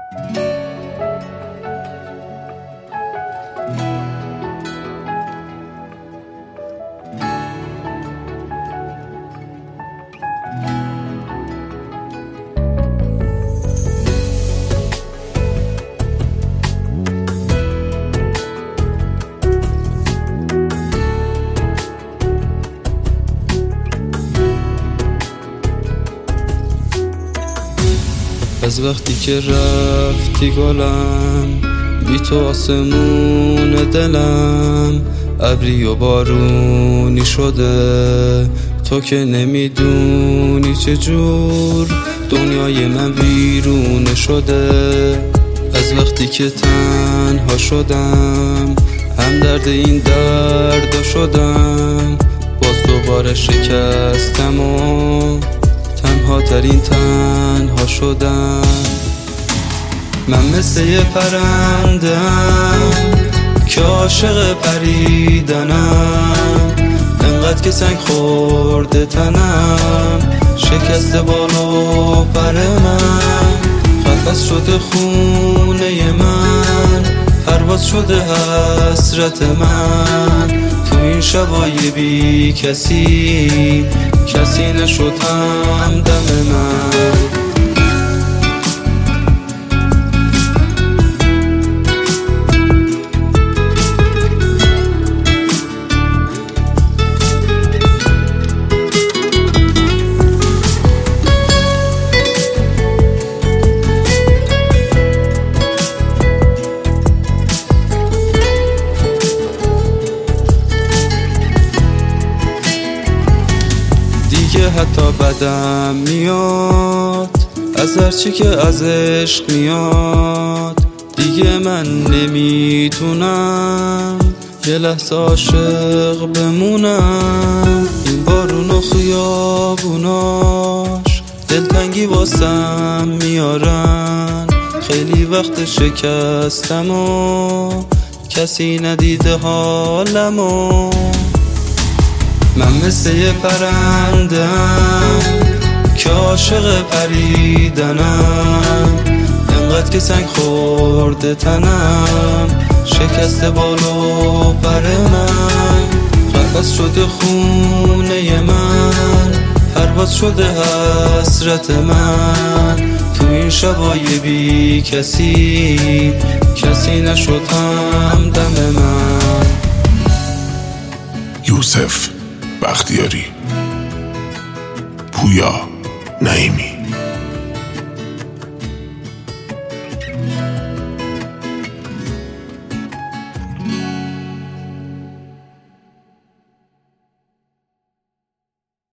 از وقتی که رفتی گلم، بی تو آسمون دلم ابری و بارونی شده. تو که نمیدونی چجور دنیای من ویرونه شده. از وقتی که تنها شدم، هم درد این درد شدم. باز دوباره شکستم و تنها ترین تنها شدم. من مثل یه پرندم که عاشق پریدنم، انقدر که سنگ خورده تنم، شکسته بالا پر من. قفس شده خونه من، پرواز شده حسرت من. تو این شبای بی کسی، کسی نشد همدم من. حتی بدم میاد از هرچی که از عشق میاد. دیگه من نمیتونم یه لحظه عاشق بمونم. این بارون و خیابوناش دلتنگی واسم میارن. خیلی وقت شکستم و کسی ندیده حالمو. من مثل یه پرندم که عاشق پریدنم، انقدر که سنگ خورده تنم، شکسته بالا پر من. قفس شده خونه من، پرواز شده حسرت من. تو این شبای بی کسی، کسی نشد همدم من. یوسف بختیاری، پویا نعیمی.